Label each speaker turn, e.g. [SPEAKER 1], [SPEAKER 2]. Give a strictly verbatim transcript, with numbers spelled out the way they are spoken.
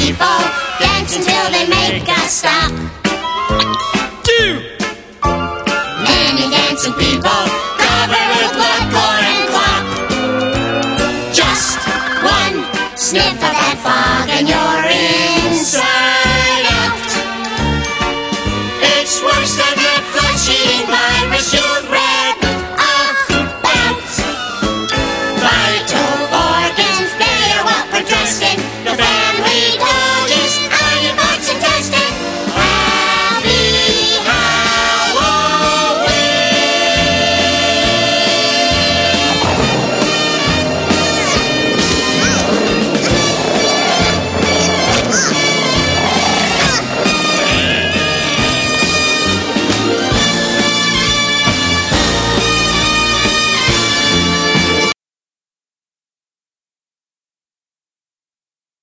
[SPEAKER 1] people dance until they make us stop.
[SPEAKER 2] Two.
[SPEAKER 1] Many dancing people